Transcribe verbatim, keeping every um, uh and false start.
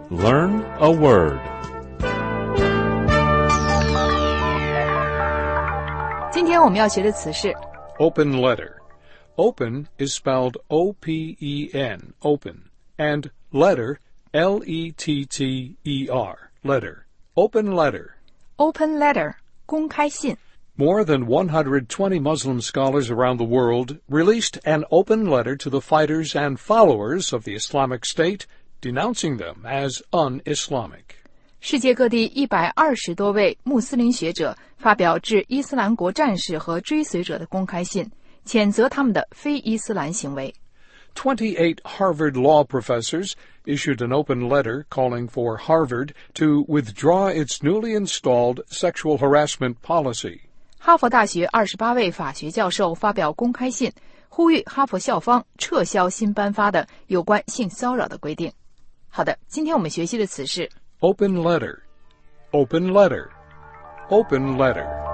Learn a word. 今天我们要学的词是 Open letter. Open is spelled O P E N, open, and letter, L E T T E R, letter. Open letter. open letter 公开信。 More than one hundred twenty Muslim scholars around the world released an open letter to the fighters and followers of the Islamic State, denouncing them as un-Islamic. 世界各地一百二十多位穆斯林学者发表致伊斯兰国战士和追随者的公开信，谴责他们的非伊斯兰行为。 twenty-eight Harvard law professors issued an open letter calling for Harvard to withdraw its newly installed sexual harassment policy. 哈佛大学二十八位法学教授发表公开信，呼吁哈佛校方撤销新颁发的有关性骚扰的规定。好的，今天我们学习的词是 Open letter. Open letter. Open letter.